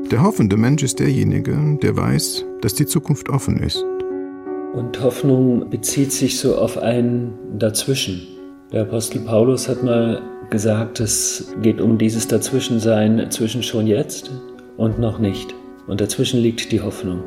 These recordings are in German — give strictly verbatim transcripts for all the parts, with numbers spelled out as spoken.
Der hoffende Mensch ist derjenige, der weiß, dass die Zukunft offen ist. Und Hoffnung bezieht sich so auf ein Dazwischen. Der Apostel Paulus hat mal gesagt, es geht um dieses Dazwischensein zwischen schon jetzt und noch nicht. Und dazwischen liegt die Hoffnung.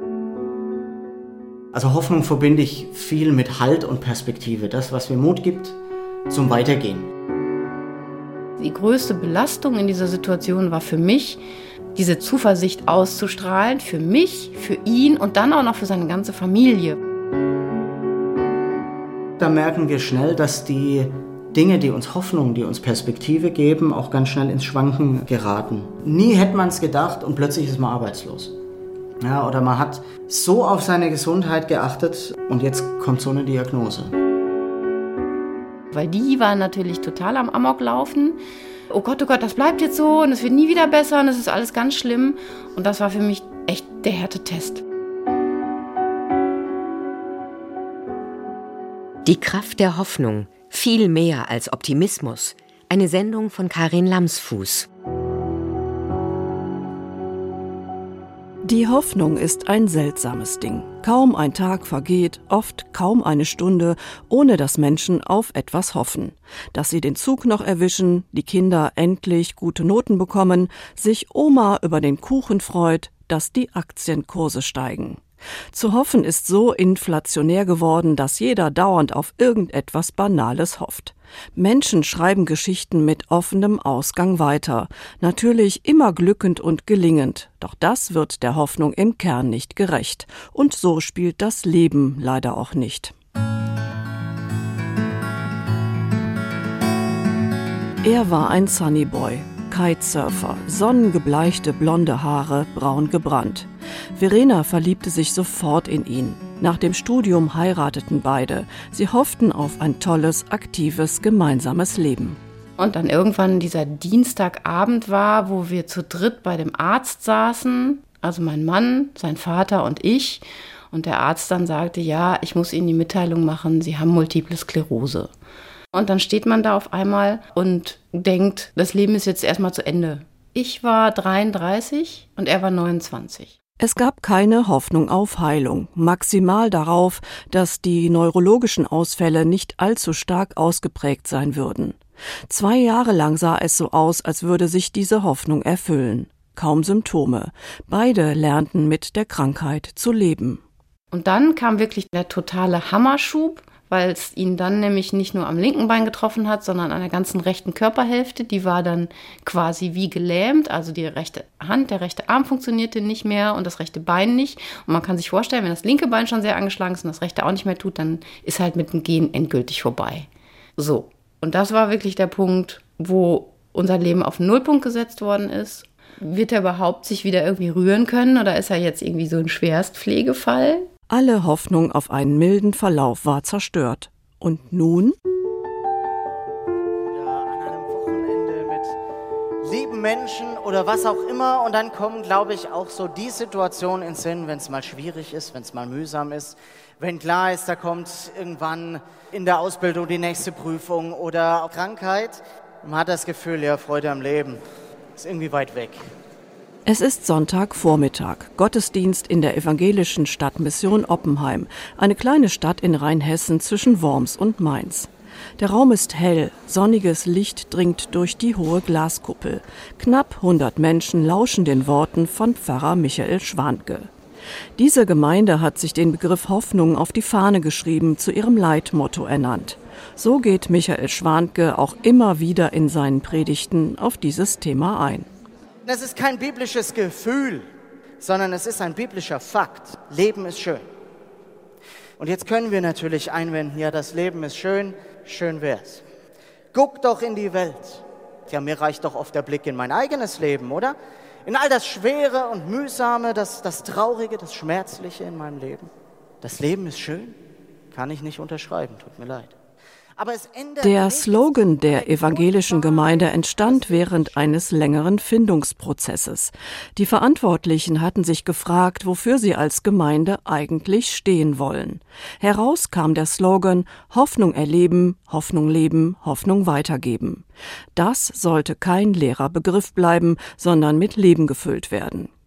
Also Hoffnung verbinde ich viel mit Halt und Perspektive. Das, was mir Mut gibt zum Weitergehen. Die größte Belastung in dieser Situation war für mich, diese Zuversicht auszustrahlen, für mich, für ihn und dann auch noch für seine ganze Familie. Da merken wir schnell, dass die Dinge, die uns Hoffnung, die uns Perspektive geben, auch ganz schnell ins Schwanken geraten. Nie hätte man es gedacht und plötzlich ist man arbeitslos. Ja, oder man hat so auf seine Gesundheit geachtet und jetzt kommt so eine Diagnose. Weil die waren natürlich total am Amoklaufen. Oh Gott, oh Gott, das bleibt jetzt so und es wird nie wieder besser und es ist alles ganz schlimm. Und das war für mich echt der Härtetest. Die Kraft der Hoffnung, viel mehr als Optimismus. Eine Sendung von Karin Lamsfuß. Die Hoffnung ist ein seltsames Ding. Kaum ein Tag vergeht, oft kaum eine Stunde, ohne dass Menschen auf etwas hoffen. Dass sie den Zug noch erwischen, die Kinder endlich gute Noten bekommen, sich Oma über den Kuchen freut, dass die Aktienkurse steigen. Zu hoffen ist so inflationär geworden, dass jeder dauernd auf irgendetwas Banales hofft. Menschen schreiben Geschichten mit offenem Ausgang weiter. Natürlich immer glückend und gelingend. Doch das wird der Hoffnung im Kern nicht gerecht. Und so spielt das Leben leider auch nicht. Er war ein Sunnyboy. Kitesurfer, sonnengebleichte blonde Haare, braun gebrannt. Verena verliebte sich sofort in ihn. Nach dem Studium heirateten beide. Sie hofften auf ein tolles, aktives, gemeinsames Leben. Und dann irgendwann dieser Dienstagabend war, wo wir zu dritt bei dem Arzt saßen, also mein Mann, sein Vater und ich. Und der Arzt dann sagte, ja, ich muss Ihnen die Mitteilung machen, Sie haben Multiple Sklerose. Und dann steht man da auf einmal und denkt, das Leben ist jetzt erstmal zu Ende. Ich war dreiunddreißig und er war neunundzwanzig. Es gab keine Hoffnung auf Heilung, maximal darauf, dass die neurologischen Ausfälle nicht allzu stark ausgeprägt sein würden. Zwei Jahre lang sah es so aus, als würde sich diese Hoffnung erfüllen. Kaum Symptome. Beide lernten mit der Krankheit zu leben. Und dann kam wirklich der totale Hammerschub, weil es ihn dann nämlich nicht nur am linken Bein getroffen hat, sondern an der ganzen rechten Körperhälfte. Die war dann quasi wie gelähmt, also die rechte Hand, der rechte Arm funktionierte nicht mehr und das rechte Bein nicht. Und man kann sich vorstellen, wenn das linke Bein schon sehr angeschlagen ist und das rechte auch nicht mehr tut, dann ist halt mit dem Gehen endgültig vorbei. So, und das war wirklich der Punkt, wo unser Leben auf den Nullpunkt gesetzt worden ist. Wird er überhaupt sich wieder irgendwie rühren können oder ist er jetzt irgendwie so ein Schwerstpflegefall? Alle Hoffnung auf einen milden Verlauf war zerstört. Und nun? Oder an einem Wochenende mit lieben Menschen oder was auch immer. Und dann kommen, glaube ich, auch so die Situationen ins Sinn, wenn es mal schwierig ist, wenn es mal mühsam ist. Wenn klar ist, da kommt irgendwann in der Ausbildung die nächste Prüfung oder Krankheit. Man hat das Gefühl, ja, Freude am Leben ist irgendwie weit weg. Es ist Sonntagvormittag, Gottesdienst in der evangelischen Stadtmission Oppenheim, eine kleine Stadt in Rheinhessen zwischen Worms und Mainz. Der Raum ist hell, sonniges Licht dringt durch die hohe Glaskuppel. Knapp hundert Menschen lauschen den Worten von Pfarrer Michael Schwantke. Diese Gemeinde hat sich den Begriff Hoffnung auf die Fahne geschrieben, zu ihrem Leitmotto ernannt. So geht Michael Schwantke auch immer wieder in seinen Predigten auf dieses Thema ein. Es ist kein biblisches Gefühl, sondern es ist ein biblischer Fakt. Leben ist schön. Und jetzt können wir natürlich einwenden, ja, das Leben ist schön, schön wär's. Guck doch in die Welt. Ja, mir reicht doch oft der Blick in mein eigenes Leben, oder? In all das Schwere und Mühsame, das, das Traurige, das Schmerzliche in meinem Leben. Das Leben ist schön, kann ich nicht unterschreiben, tut mir leid. Der Slogan der evangelischen Gemeinde entstand während eines längeren Findungsprozesses. Die Verantwortlichen hatten sich gefragt, wofür sie als Gemeinde eigentlich stehen wollen. Heraus kam der Slogan Hoffnung erleben, Hoffnung leben, Hoffnung weitergeben. Das sollte kein leerer Begriff bleiben, sondern mit Leben gefüllt werden.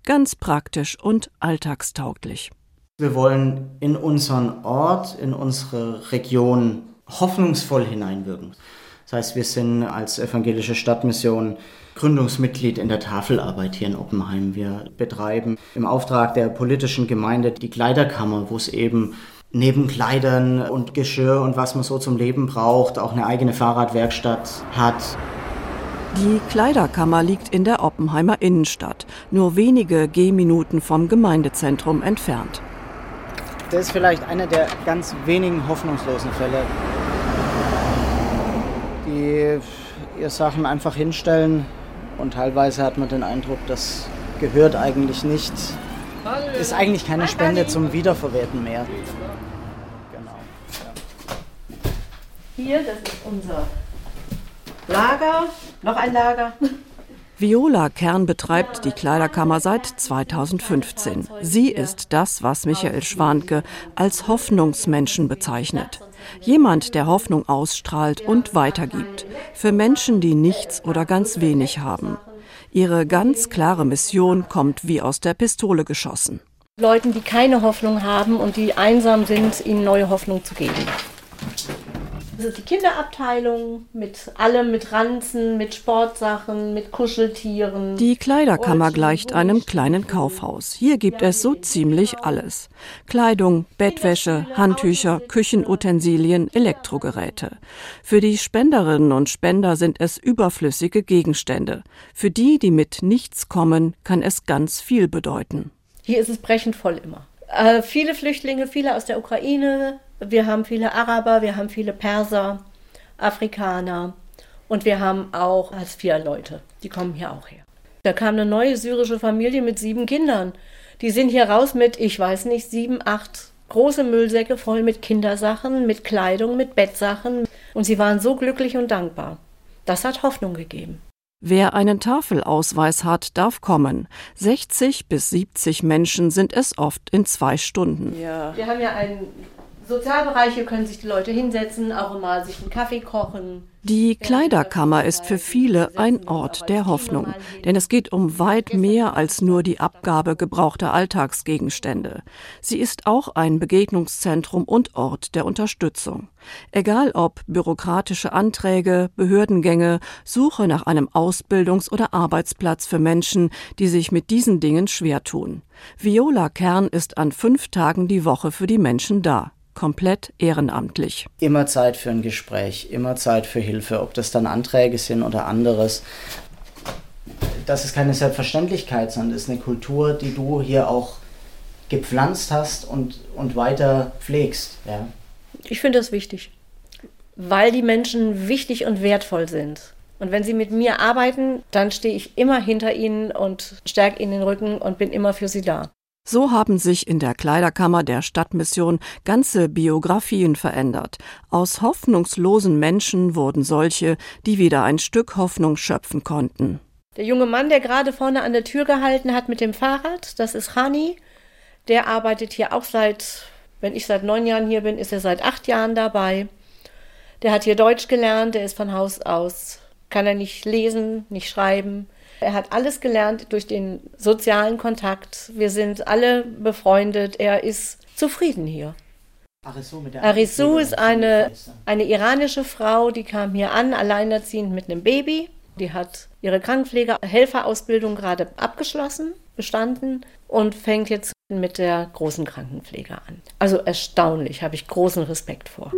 ganz praktisch und alltagstauglich. Wir wollen in unseren Ort, in unsere Region hoffnungsvoll hineinwirken. Das heißt, wir sind als evangelische Stadtmission Gründungsmitglied in der Tafelarbeit hier in Oppenheim. Wir betreiben im Auftrag der politischen Gemeinde die Kleiderkammer, wo es eben neben Kleidern und Geschirr und was man so zum Leben braucht, auch eine eigene Fahrradwerkstatt hat. Die Kleiderkammer liegt in der Oppenheimer Innenstadt, nur wenige Gehminuten vom Gemeindezentrum entfernt. Das ist vielleicht einer der ganz wenigen hoffnungslosen Fälle, die ihr Sachen einfach hinstellen und teilweise hat man den Eindruck, das gehört eigentlich nicht, ist eigentlich keine Spende zum Wiederverwerten mehr. Genau. Ja. Hier, das ist unser Lager, noch ein Lager. Viola Kern betreibt die Kleiderkammer seit zweitausendfünfzehn. Sie ist das, was Michael Schwanke als Hoffnungsmenschen bezeichnet. Jemand, der Hoffnung ausstrahlt und weitergibt. Für Menschen, die nichts oder ganz wenig haben. Ihre ganz klare Mission kommt wie aus der Pistole geschossen. Leuten, die keine Hoffnung haben und die einsam sind, ihnen neue Hoffnung zu geben. Das ist die Kinderabteilung mit allem, mit Ranzen, mit Sportsachen, mit Kuscheltieren. Die Kleiderkammer gleicht einem kleinen Kaufhaus. Hier gibt es so ziemlich alles. Kleidung, Bettwäsche, Handtücher, Küchenutensilien, Elektrogeräte. Für die Spenderinnen und Spender sind es überflüssige Gegenstände. Für die, die mit nichts kommen, kann es ganz viel bedeuten. Hier ist es brechend voll immer. Äh, viele Flüchtlinge, viele aus der Ukraine. Wir haben viele Araber, wir haben viele Perser, Afrikaner und wir haben auch Hartz-vier-Leute, die kommen hier auch her. Da kam eine neue syrische Familie mit sieben Kindern. Die sind hier raus mit, ich weiß nicht, sieben, acht große Müllsäcke voll mit Kindersachen, mit Kleidung, mit Bettsachen. Und sie waren so glücklich und dankbar. Das hat Hoffnung gegeben. Wer einen Tafelausweis hat, darf kommen. sechzig bis siebzig Menschen sind es oft in zwei Stunden. Ja. Wir haben ja einen Sozialbereich, hier können sich die Leute hinsetzen, auch mal sich einen Kaffee kochen. Die Kleiderkammer ist für viele ein Ort der Hoffnung, denn es geht um weit mehr als nur die Abgabe gebrauchter Alltagsgegenstände. Sie ist auch ein Begegnungszentrum und Ort der Unterstützung. Egal ob bürokratische Anträge, Behördengänge, Suche nach einem Ausbildungs- oder Arbeitsplatz für Menschen, die sich mit diesen Dingen schwer tun. Viola Kern ist an fünf Tagen die Woche für die Menschen da. Komplett ehrenamtlich. Immer Zeit für ein Gespräch, immer Zeit für Hilfe, ob das dann Anträge sind oder anderes. Das ist keine Selbstverständlichkeit, sondern das ist eine Kultur, die du hier auch gepflanzt hast und, und weiter pflegst. Ja. Ich finde das wichtig, weil die Menschen wichtig und wertvoll sind. Und wenn sie mit mir arbeiten, dann stehe ich immer hinter ihnen und stärke ihnen den Rücken und bin immer für sie da. So haben sich in der Kleiderkammer der Stadtmission ganze Biografien verändert. Aus hoffnungslosen Menschen wurden solche, die wieder ein Stück Hoffnung schöpfen konnten. Der junge Mann, der gerade vorne an der Tür gehalten hat mit dem Fahrrad, das ist Hani. Der arbeitet hier auch seit, wenn ich seit neun Jahren hier bin, ist er seit acht Jahren dabei. Der hat hier Deutsch gelernt, der ist von Haus aus, kann er nicht lesen, nicht schreiben. Er hat alles gelernt durch den sozialen Kontakt. Wir sind alle befreundet. Er ist zufrieden hier. Arisu ist eine, eine iranische Frau, die kam hier an, alleinerziehend mit einem Baby. Die hat ihre Krankenpfleger-Helferausbildung gerade abgeschlossen, bestanden und fängt jetzt mit der großen Krankenpflege an. Also erstaunlich, habe ich großen Respekt vor.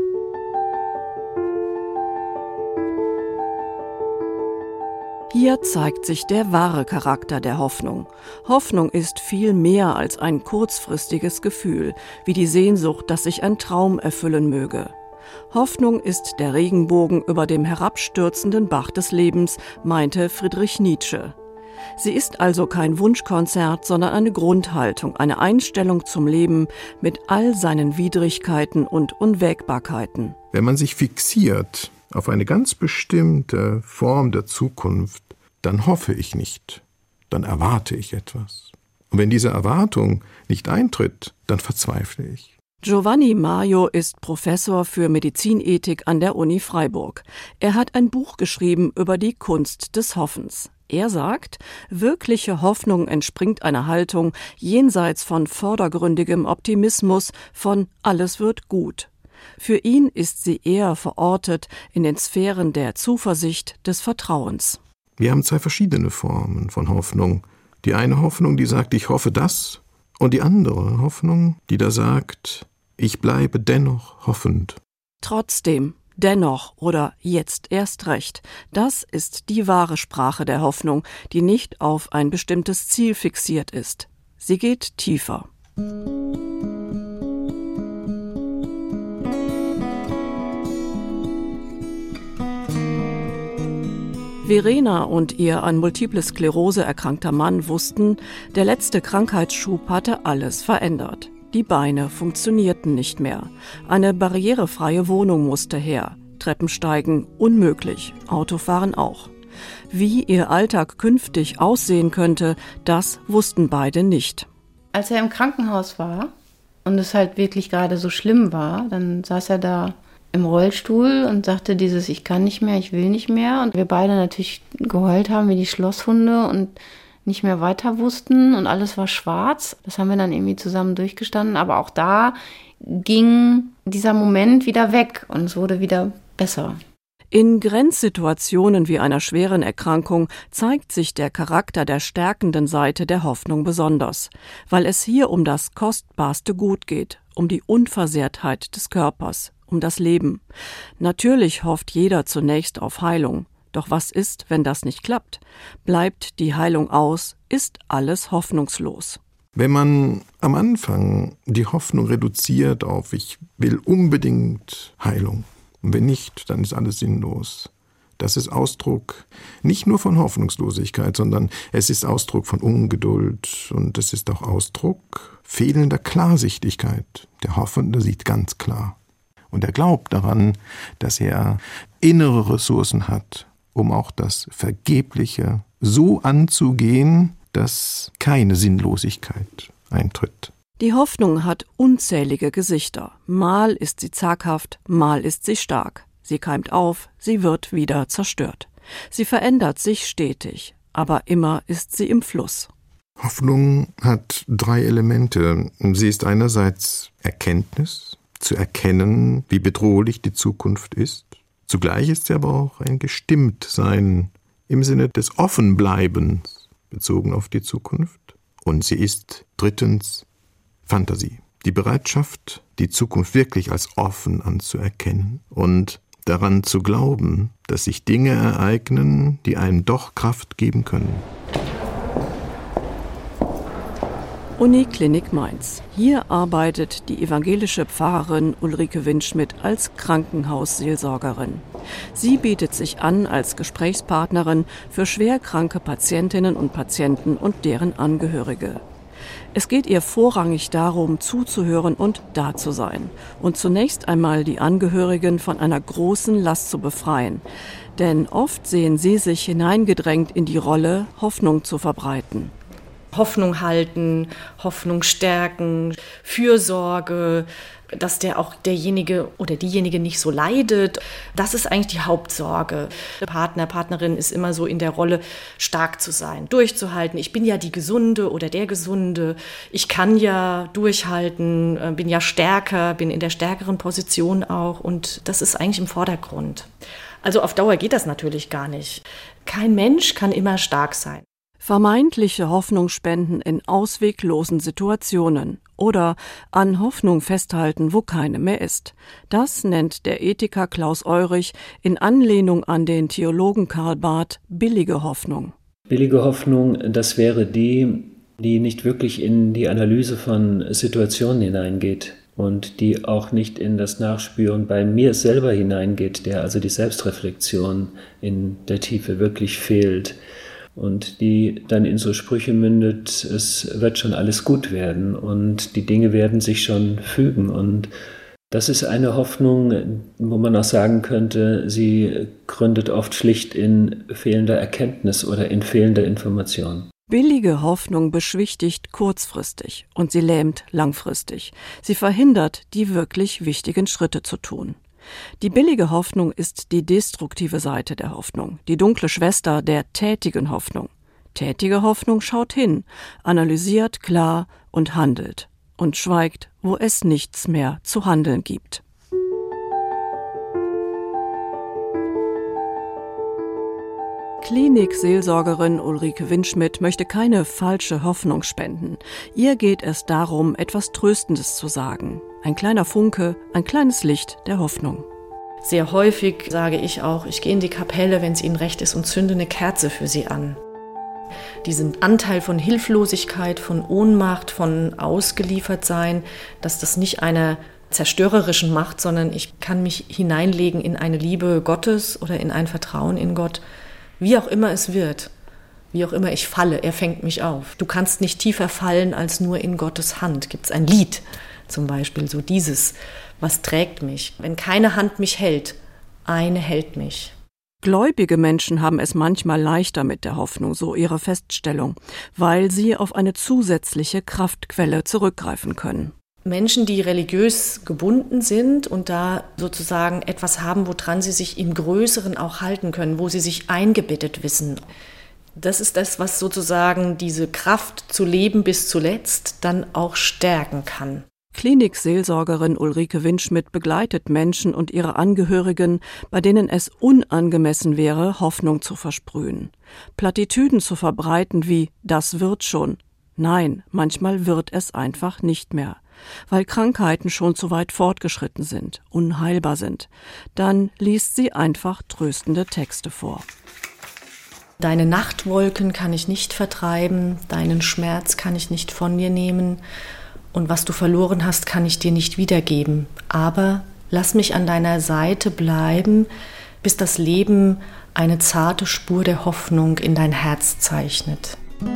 Hier zeigt sich der wahre Charakter der Hoffnung. Hoffnung ist viel mehr als ein kurzfristiges Gefühl, wie die Sehnsucht, dass sich ein Traum erfüllen möge. Hoffnung ist der Regenbogen über dem herabstürzenden Bach des Lebens, meinte Friedrich Nietzsche. Sie ist also kein Wunschkonzert, sondern eine Grundhaltung, eine Einstellung zum Leben mit all seinen Widrigkeiten und Unwägbarkeiten. Wenn man sich fixiert auf eine ganz bestimmte Form der Zukunft, dann hoffe ich nicht, dann erwarte ich etwas. Und wenn diese Erwartung nicht eintritt, dann verzweifle ich. Giovanni Maio ist Professor für Medizinethik an der Uni Freiburg. Er hat ein Buch geschrieben über die Kunst des Hoffens. Er sagt, wirkliche Hoffnung entspringt einer Haltung jenseits von vordergründigem Optimismus, von alles wird gut. Für ihn ist sie eher verortet in den Sphären der Zuversicht, des Vertrauens. Wir haben zwei verschiedene Formen von Hoffnung. Die eine Hoffnung, die sagt, ich hoffe das, und die andere Hoffnung, die da sagt, ich bleibe dennoch hoffend. Trotzdem, dennoch oder jetzt erst recht, das ist die wahre Sprache der Hoffnung, die nicht auf ein bestimmtes Ziel fixiert ist. Sie geht tiefer. Verena und ihr an Multiple Sklerose erkrankter Mann wussten, der letzte Krankheitsschub hatte alles verändert. Die Beine funktionierten nicht mehr. Eine barrierefreie Wohnung musste her. Treppensteigen unmöglich, Autofahren auch. Wie ihr Alltag künftig aussehen könnte, das wussten beide nicht. Als er im Krankenhaus war und es halt wirklich gerade so schlimm war, dann saß er da im Rollstuhl und sagte dieses, ich kann nicht mehr, ich will nicht mehr. Und wir beide natürlich geheult haben wie die Schlosshunde und nicht mehr weiter wussten und alles war schwarz. Das haben wir dann irgendwie zusammen durchgestanden. Aber auch da ging dieser Moment wieder weg und es wurde wieder besser. In Grenzsituationen wie einer schweren Erkrankung zeigt sich der Charakter der stärkenden Seite der Hoffnung besonders, weil es hier um das kostbarste Gut geht, um die Unversehrtheit des Körpers, um das Leben. Natürlich hofft jeder zunächst auf Heilung. Doch was ist, wenn das nicht klappt? Bleibt die Heilung aus, ist alles hoffnungslos. Wenn man am Anfang die Hoffnung reduziert auf ich will unbedingt Heilung, und wenn nicht, dann ist alles sinnlos. Das ist Ausdruck nicht nur von Hoffnungslosigkeit, sondern es ist Ausdruck von Ungeduld und es ist auch Ausdruck fehlender Klarsichtigkeit. Der Hoffende sieht ganz klar. Und er glaubt daran, dass er innere Ressourcen hat, um auch das Vergebliche so anzugehen, dass keine Sinnlosigkeit eintritt. Die Hoffnung hat unzählige Gesichter. Mal ist sie zaghaft, mal ist sie stark. Sie keimt auf, sie wird wieder zerstört. Sie verändert sich stetig, aber immer ist sie im Fluss. Hoffnung hat drei Elemente. Sie ist einerseits Erkenntnis, zu erkennen, wie bedrohlich die Zukunft ist. Zugleich ist sie aber auch ein Gestimmtsein im Sinne des Offenbleibens bezogen auf die Zukunft. Und sie ist drittens Fantasie, die Bereitschaft, die Zukunft wirklich als offen anzuerkennen und daran zu glauben, dass sich Dinge ereignen, die einem doch Kraft geben können. Uniklinik Mainz. Hier arbeitet die evangelische Pfarrerin Ulrike Windschmidt als Krankenhausseelsorgerin. Sie bietet sich an als Gesprächspartnerin für schwerkranke Patientinnen und Patienten und deren Angehörige. Es geht ihr vorrangig darum, zuzuhören und da zu sein und zunächst einmal die Angehörigen von einer großen Last zu befreien. Denn oft sehen sie sich hineingedrängt in die Rolle, Hoffnung zu verbreiten. Hoffnung halten, Hoffnung stärken, Fürsorge, dass der auch derjenige oder diejenige nicht so leidet. Das ist eigentlich die Hauptsorge. Der Partner, Partnerin ist immer so in der Rolle, stark zu sein, durchzuhalten. Ich bin ja die Gesunde oder der Gesunde. Ich kann ja durchhalten, bin ja stärker, bin in der stärkeren Position auch. Und das ist eigentlich im Vordergrund. Also auf Dauer geht das natürlich gar nicht. Kein Mensch kann immer stark sein. Vermeintliche Hoffnung spenden in ausweglosen Situationen oder an Hoffnung festhalten, wo keine mehr ist. Das nennt der Ethiker Klaus Eurich in Anlehnung an den Theologen Karl Barth billige Hoffnung. Billige Hoffnung, das wäre die, die nicht wirklich in die Analyse von Situationen hineingeht und die auch nicht in das Nachspüren bei mir selber hineingeht, der also die Selbstreflexion in der Tiefe wirklich fehlt. Und die dann in so Sprüche mündet, es wird schon alles gut werden und die Dinge werden sich schon fügen. Und das ist eine Hoffnung, wo man auch sagen könnte, sie gründet oft schlicht in fehlender Erkenntnis oder in fehlender Information. Billige Hoffnung beschwichtigt kurzfristig und sie lähmt langfristig. Sie verhindert, die wirklich wichtigen Schritte zu tun. Die billige Hoffnung ist die destruktive Seite der Hoffnung, die dunkle Schwester der tätigen Hoffnung. Tätige Hoffnung schaut hin, analysiert klar und handelt und schweigt, wo es nichts mehr zu handeln gibt. Klinikseelsorgerin Ulrike Windschmidt möchte keine falsche Hoffnung spenden. Ihr geht es darum, etwas Tröstendes zu sagen. Ein kleiner Funke, ein kleines Licht der Hoffnung. Sehr häufig sage ich auch, ich gehe in die Kapelle, wenn es Ihnen recht ist, und zünde eine Kerze für Sie an. Diesen Anteil von Hilflosigkeit, von Ohnmacht, von Ausgeliefertsein, dass das nicht einer zerstörerischen Macht, sondern ich kann mich hineinlegen in eine Liebe Gottes oder in ein Vertrauen in Gott. Wie auch immer es wird, wie auch immer ich falle, er fängt mich auf. Du kannst nicht tiefer fallen als nur in Gottes Hand. Gibt es ein Lied zum Beispiel, so dieses, was trägt mich? Wenn keine Hand mich hält, eine hält mich. Gläubige Menschen haben es manchmal leichter mit der Hoffnung, so ihre Feststellung, weil sie auf eine zusätzliche Kraftquelle zurückgreifen können. Menschen, die religiös gebunden sind und da sozusagen etwas haben, woran sie sich im Größeren auch halten können, wo sie sich eingebettet wissen. Das ist das, was sozusagen diese Kraft zu leben bis zuletzt dann auch stärken kann. Klinikseelsorgerin Ulrike Windschmidt begleitet Menschen und ihre Angehörigen, bei denen es unangemessen wäre, Hoffnung zu versprühen. Plattitüden zu verbreiten wie »das wird schon«. Nein, manchmal wird es einfach nicht mehr, weil Krankheiten schon zu weit fortgeschritten sind, unheilbar sind. Dann liest sie einfach tröstende Texte vor. Deine Nachtwolken kann ich nicht vertreiben, deinen Schmerz kann ich nicht von dir nehmen und was du verloren hast, kann ich dir nicht wiedergeben. Aber lass mich an deiner Seite bleiben, bis das Leben eine zarte Spur der Hoffnung in dein Herz zeichnet.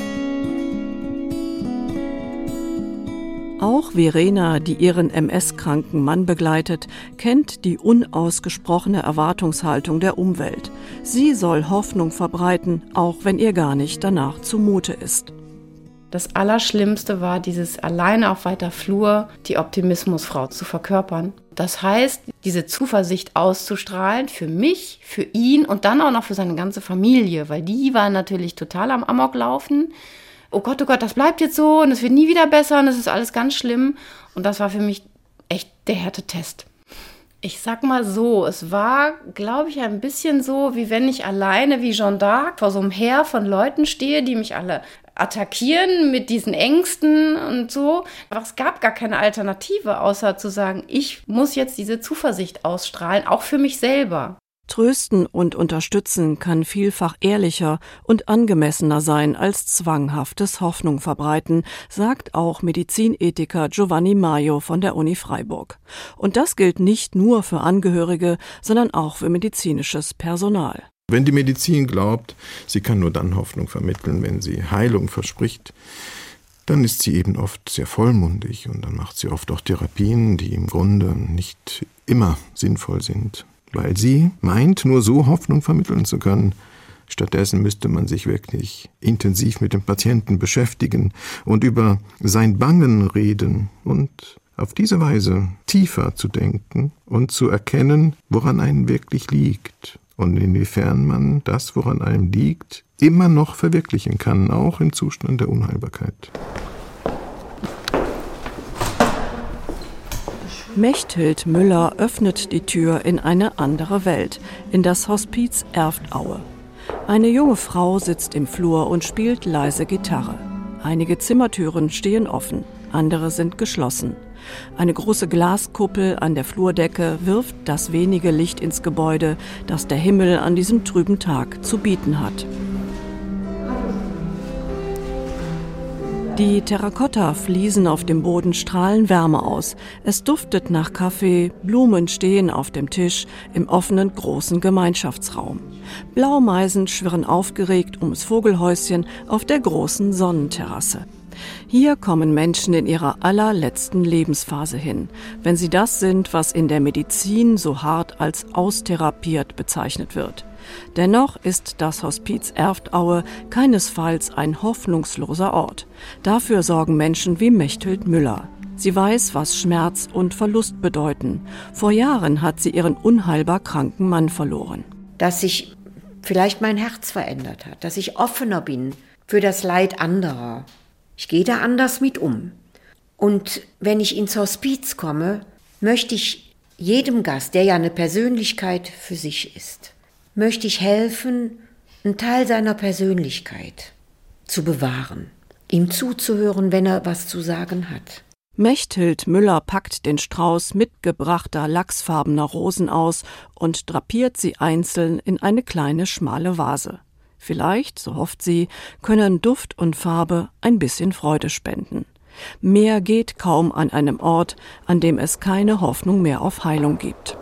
Auch Verena, die ihren M S-kranken Mann begleitet, kennt die unausgesprochene Erwartungshaltung der Umwelt. Sie soll Hoffnung verbreiten, auch wenn ihr gar nicht danach zumute ist. Das Allerschlimmste war, dieses alleine auf weiter Flur die Optimismusfrau zu verkörpern. Das heißt, diese Zuversicht auszustrahlen für mich, für ihn und dann auch noch für seine ganze Familie, weil die war natürlich total am Amoklaufen. Oh Gott, oh Gott, das bleibt jetzt so und es wird nie wieder besser und es ist alles ganz schlimm. Und das war für mich echt der Härtetest. Ich sag mal so, es war, glaube ich, ein bisschen so, wie wenn ich alleine wie Jeanne d'Arc vor so einem Heer von Leuten stehe, die mich alle attackieren mit diesen Ängsten und so. Aber es gab gar keine Alternative, außer zu sagen, ich muss jetzt diese Zuversicht ausstrahlen, auch für mich selber. Trösten und unterstützen kann vielfach ehrlicher und angemessener sein als zwanghaftes Hoffnung verbreiten, sagt auch Medizinethiker Giovanni Maio von der Uni Freiburg. Und das gilt nicht nur für Angehörige, sondern auch für medizinisches Personal. Wenn die Medizin glaubt, sie kann nur dann Hoffnung vermitteln, wenn sie Heilung verspricht, dann ist sie eben oft sehr vollmundig und dann macht sie oft auch Therapien, die im Grunde nicht immer sinnvoll sind. Weil sie meint, nur so Hoffnung vermitteln zu können. Stattdessen müsste man sich wirklich intensiv mit dem Patienten beschäftigen und über sein Bangen reden und auf diese Weise tiefer zu denken und zu erkennen, woran einem wirklich liegt und inwiefern man das, woran einem liegt, immer noch verwirklichen kann, auch im Zustand der Unheilbarkeit. Mechthild Müller öffnet die Tür in eine andere Welt, in das Hospiz Erftaue. Eine junge Frau sitzt im Flur und spielt leise Gitarre. Einige Zimmertüren stehen offen, andere sind geschlossen. Eine große Glaskuppel an der Flurdecke wirft das wenige Licht ins Gebäude, das der Himmel an diesem trüben Tag zu bieten hat. Die Terrakotta-Fliesen auf dem Boden strahlen Wärme aus. Es duftet nach Kaffee, Blumen stehen auf dem Tisch im offenen großen Gemeinschaftsraum. Blaumeisen schwirren aufgeregt ums Vogelhäuschen auf der großen Sonnenterrasse. Hier kommen Menschen in ihrer allerletzten Lebensphase hin, wenn sie das sind, was in der Medizin so hart als austherapiert bezeichnet wird. Dennoch ist das Hospiz Erftaue keinesfalls ein hoffnungsloser Ort. Dafür sorgen Menschen wie Mechthild Müller. Sie weiß, was Schmerz und Verlust bedeuten. Vor Jahren hat sie ihren unheilbar kranken Mann verloren. Dass sich vielleicht mein Herz verändert hat, dass ich offener bin für das Leid anderer. Ich gehe da anders mit um. Und wenn ich ins Hospiz komme, möchte ich jedem Gast, der ja eine Persönlichkeit für sich ist, möchte ich helfen, einen Teil seiner Persönlichkeit zu bewahren, ihm zuzuhören, wenn er was zu sagen hat. Mechthild Müller packt den Strauß mitgebrachter lachsfarbener Rosen aus und drapiert sie einzeln in eine kleine schmale Vase. Vielleicht, so hofft sie, können Duft und Farbe ein bisschen Freude spenden. Mehr geht kaum an einem Ort, an dem es keine Hoffnung mehr auf Heilung gibt.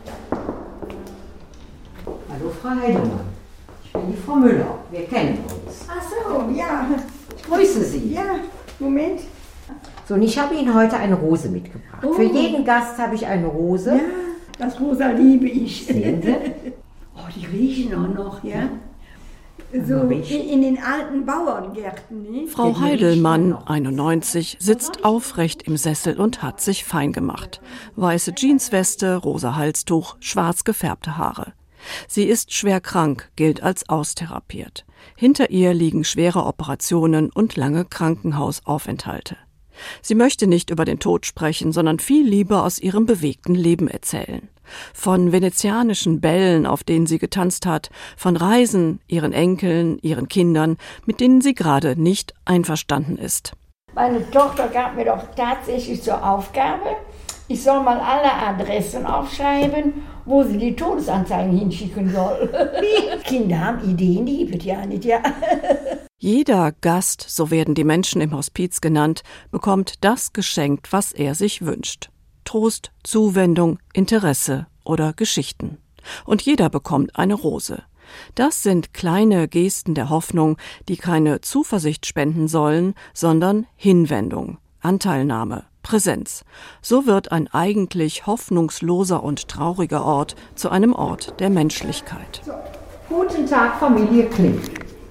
Hallo Frau Heidemann, ich bin die Frau Müller, wir kennen uns. Ach so, ja. Ich grüße Sie. Ja, Moment. So, und ich habe Ihnen heute eine Rose mitgebracht. Oh. Für jeden Gast habe ich eine Rose. Ja, das Rosa liebe ich. Sehen Sie? Oh, die riechen auch noch, ja. So in, in den alten Bauerngärten, ne? Frau Heidelmann, einundneunzig, sitzt aufrecht im Sessel und hat sich fein gemacht. Weiße Jeansweste, rosa Halstuch, schwarz gefärbte Haare. Sie ist schwer krank, gilt als austherapiert. Hinter ihr liegen schwere Operationen und lange Krankenhausaufenthalte. Sie möchte nicht über den Tod sprechen, sondern viel lieber aus ihrem bewegten Leben erzählen. Von venezianischen Bällen, auf denen sie getanzt hat, von Reisen, ihren Enkeln, ihren Kindern, mit denen sie gerade nicht einverstanden ist. Meine Tochter gab mir doch tatsächlich zur Aufgabe, ich soll mal alle Adressen aufschreiben, wo sie die Todesanzeigen hinschicken soll. Kinder haben Ideen, die gibt es ja nicht, ja. Jeder Gast, so werden die Menschen im Hospiz genannt, bekommt das geschenkt, was er sich wünscht. Trost, Zuwendung, Interesse oder Geschichten. Und jeder bekommt eine Rose. Das sind kleine Gesten der Hoffnung, die keine Zuversicht spenden sollen, sondern Hinwendung, Anteilnahme, Präsenz. So wird ein eigentlich hoffnungsloser und trauriger Ort zu einem Ort der Menschlichkeit. So. Guten Tag, Familie Kling.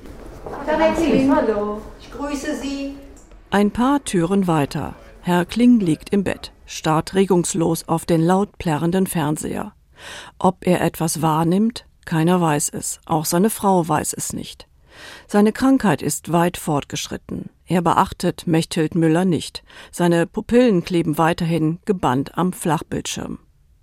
Hallo, ich grüße Sie. Ein paar Türen weiter. Herr Kling liegt im Bett, starrt regungslos auf den laut plärrenden Fernseher. Ob er etwas wahrnimmt? Keiner weiß es, auch seine Frau weiß es nicht. Seine Krankheit ist weit fortgeschritten. Er beachtet Mechthild Müller nicht. Seine Pupillen kleben weiterhin gebannt am Flachbildschirm.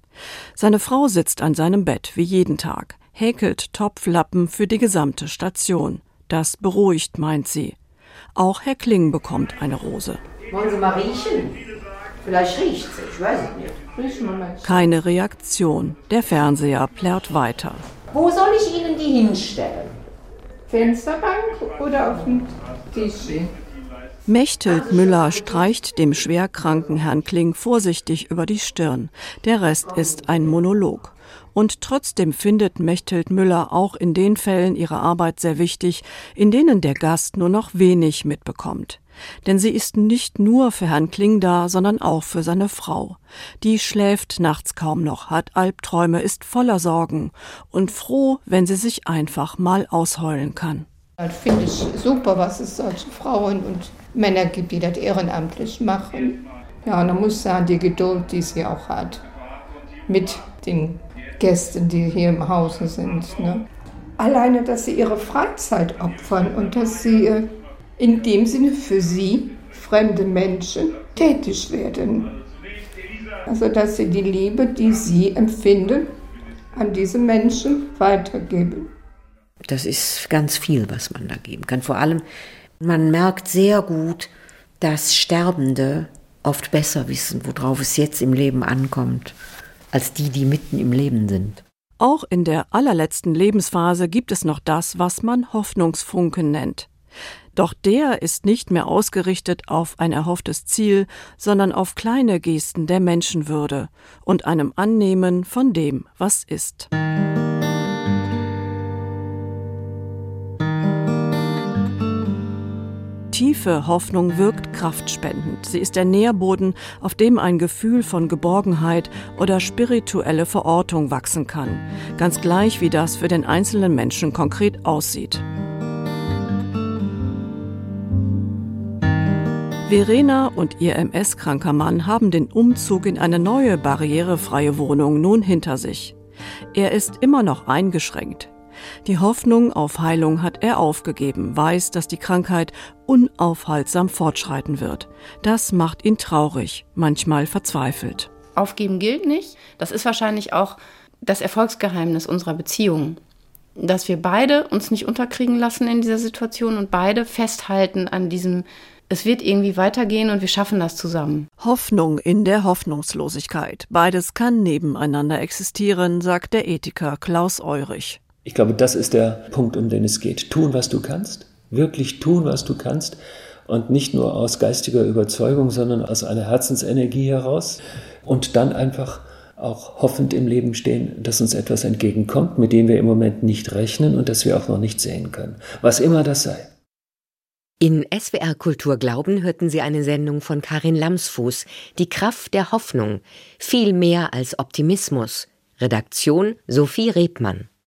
Seine Frau sitzt an seinem Bett wie jeden Tag, häkelt Topflappen für die gesamte Station. Das beruhigt, meint sie. Auch Herr Kling bekommt eine Rose. Wollen Sie mal riechen? Vielleicht riecht sie, ich weiß es nicht. Riechen wir mal. Keine Reaktion. Der Fernseher plärrt weiter. Wo soll ich Ihnen die hinstellen? Fensterbank oder auf dem Tisch? Mechthild Müller streicht dem schwerkranken Herrn Kling vorsichtig über die Stirn. Der Rest ist ein Monolog. Und trotzdem findet Mechthild Müller auch in den Fällen ihre Arbeit sehr wichtig, in denen der Gast nur noch wenig mitbekommt. Denn sie ist nicht nur für Herrn Kling da, sondern auch für seine Frau. Die schläft nachts kaum noch, hat Albträume, ist voller Sorgen und froh, wenn sie sich einfach mal ausheulen kann. Das finde ich super, was es solche Frauen und Männer gibt, die das ehrenamtlich machen. Ja, und man muss sagen, die Geduld, die sie auch hat, mit den Gästen, die hier im Hause sind. Ne? Alleine, dass sie ihre Freizeit opfern und dass sie in dem Sinne für sie, fremde Menschen, tätig werden. Also, dass sie die Liebe, die sie empfinden, an diese Menschen weitergeben. Das ist ganz viel, was man da geben kann. Vor allem, man merkt sehr gut, dass Sterbende oft besser wissen, worauf es jetzt im Leben ankommt, als die, die mitten im Leben sind. Auch in der allerletzten Lebensphase gibt es noch das, was man Hoffnungsfunken nennt. Doch der ist nicht mehr ausgerichtet auf ein erhofftes Ziel, sondern auf kleine Gesten der Menschenwürde und einem Annehmen von dem, was ist. Tiefe Hoffnung wirkt kraftspendend. Sie ist der Nährboden, auf dem ein Gefühl von Geborgenheit oder spirituelle Verortung wachsen kann. Ganz gleich, wie das für den einzelnen Menschen konkret aussieht. Verena und ihr M S-kranker Mann haben den Umzug in eine neue barrierefreie Wohnung nun hinter sich. Er ist immer noch eingeschränkt. Die Hoffnung auf Heilung hat er aufgegeben, weiß, dass die Krankheit unaufhaltsam fortschreiten wird. Das macht ihn traurig, manchmal verzweifelt. Aufgeben gilt nicht. Das ist wahrscheinlich auch das Erfolgsgeheimnis unserer Beziehung. Dass wir beide uns nicht unterkriegen lassen in dieser Situation und beide festhalten an diesem, es wird irgendwie weitergehen und wir schaffen das zusammen. Hoffnung in der Hoffnungslosigkeit. Beides kann nebeneinander existieren, sagt der Ethiker Klaus Eurich. Ich glaube, das ist der Punkt, um den es geht. Tun, was du kannst. Wirklich tun, was du kannst. Und nicht nur aus geistiger Überzeugung, sondern aus einer Herzensenergie heraus. Und dann einfach auch hoffend im Leben stehen, dass uns etwas entgegenkommt, mit dem wir im Moment nicht rechnen und das wir auch noch nicht sehen können. Was immer das sei. In S W R Kultur Glauben hörten Sie eine Sendung von Karin Lamsfuß, Die Kraft der Hoffnung. Viel mehr als Optimismus. Redaktion Sophie Rebmann.